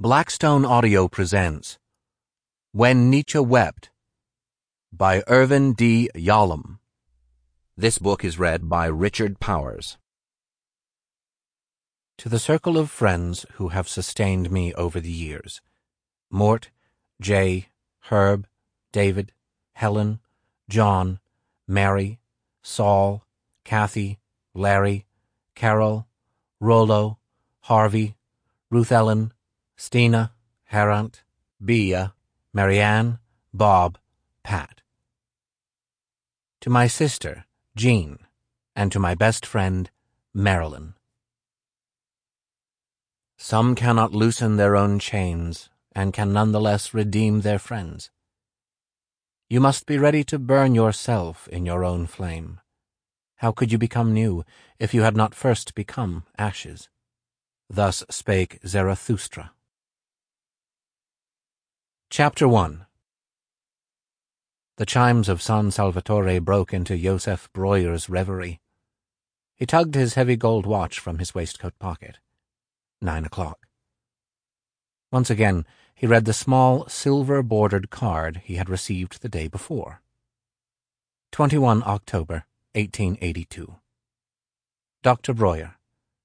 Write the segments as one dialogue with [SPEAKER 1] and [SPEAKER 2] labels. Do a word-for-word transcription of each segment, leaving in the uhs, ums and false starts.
[SPEAKER 1] Blackstone Audio presents When Nietzsche Wept by Irvin D. Yalom. This book is read by Richard Powers. To the circle of friends who have sustained me over the years, Mort, Jay, Herb, David, Helen, John, Mary, Saul, Kathy, Larry, Carol, Rollo, Harvey, Ruth Ellen, Stina, Harant, Bea, Marianne, Bob, Pat. To my sister, Jean, and to my best friend, Marilyn. Some cannot loosen their own chains, and can nonetheless redeem their friends. You must be ready to burn yourself in your own flame. How could you become new if you had not first become ashes? Thus spake Zarathustra. Chapter one. The chimes of San Salvatore broke into Joseph Breuer's reverie. He tugged his heavy gold watch from his waistcoat pocket. Nine o'clock. Once again he read the small, silver-bordered card he had received the day before. twenty-first October, eighteen eighty-two. Doctor Breuer.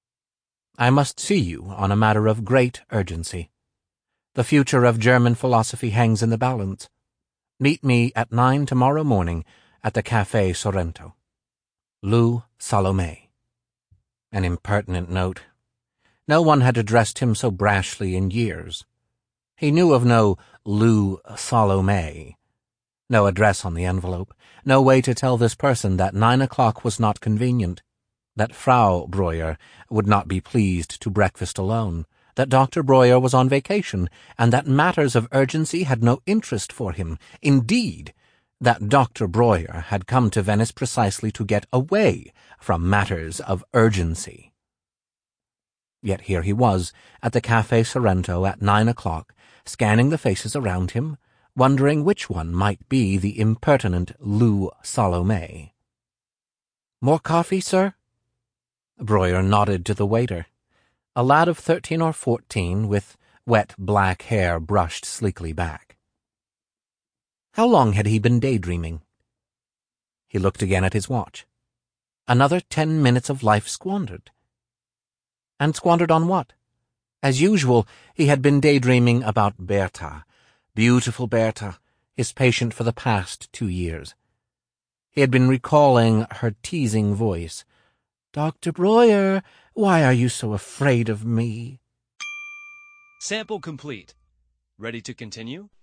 [SPEAKER 1] I must see you on a matter of great urgency. The future of German philosophy hangs in the balance. Meet me at nine tomorrow morning at the Café Sorrento. Lou Salome. An impertinent note. No one had addressed him so brashly in years. He knew of no Lou Salome, no address on the envelope, no way to tell this person that nine o'clock was not convenient, that Frau Breuer would not be pleased to breakfast alone, that Doctor Breuer was on vacation, and that matters of urgency had no interest for him. Indeed, that Doctor Breuer had come to Venice precisely to get away from matters of urgency. Yet here he was, at the Café Sorrento at nine o'clock, scanning the faces around him, wondering which one might be the impertinent Lou Salome. "More coffee, sir?" Breuer nodded to the waiter. A lad of thirteen or fourteen, with wet black hair brushed sleekly back. How long had he been daydreaming? He looked again at his watch. Another ten minutes of life squandered. And squandered on what? As usual, he had been daydreaming about Bertha, beautiful Bertha, his patient for the past two years. He had been recalling her teasing voice. "Doctor Breuer, why are you so afraid of me?"
[SPEAKER 2] Sample complete. Ready to continue?